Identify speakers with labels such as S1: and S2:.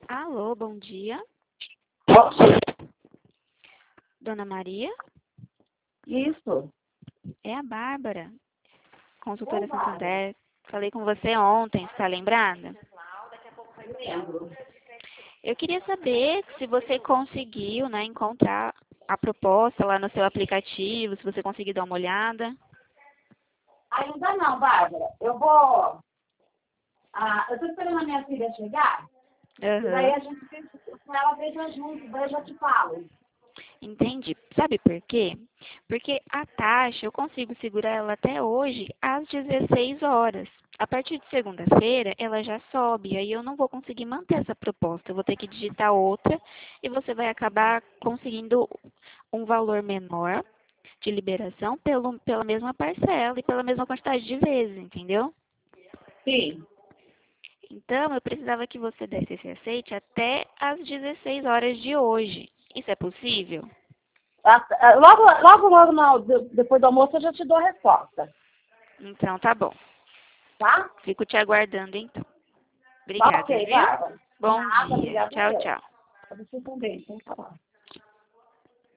S1: Alô, bom dia. Dona Maria?
S2: Isso.
S1: É a Bárbara,
S2: Oi,
S1: consultora
S2: Bárbara.
S1: Santander. Falei com você ontem, está lembrada?
S2: Lembro.
S1: Eu queria saber se você conseguiu, né, encontrar a proposta lá no seu aplicativo, se você conseguiu dar uma olhada.
S2: Ainda não, Bárbara. Eu vou. Eu tô esperando a minha filha chegar. E daí
S1: Aham.
S2: a gente com ela veja junto, daí eu já te falo.
S1: Entendi. Sabe por quê? Porque a taxa eu consigo segurar ela até hoje às 16 horas. A partir de segunda-feira ela já sobe, aí eu não vou conseguir manter essa proposta. Eu vou ter que digitar outra e você vai acabar conseguindo um valor menor de liberação pela mesma parcela e pela mesma quantidade de vezes, entendeu?
S2: Sim.
S1: Então eu precisava que você desse esse aceite até às 16 horas de hoje. Isso é possível?
S2: Logo, depois do almoço eu já te dou a resposta.
S1: Então tá bom.
S2: Tá?
S1: Fico te aguardando então.
S2: Tá
S1: Obrigada,
S2: ok,
S1: viu?
S2: Bárbara.
S1: Bom
S2: Nada,
S1: dia.
S2: obrigada a
S1: Tchau,
S2: Deus.
S1: tchau.
S2: Pra você também, sem falar.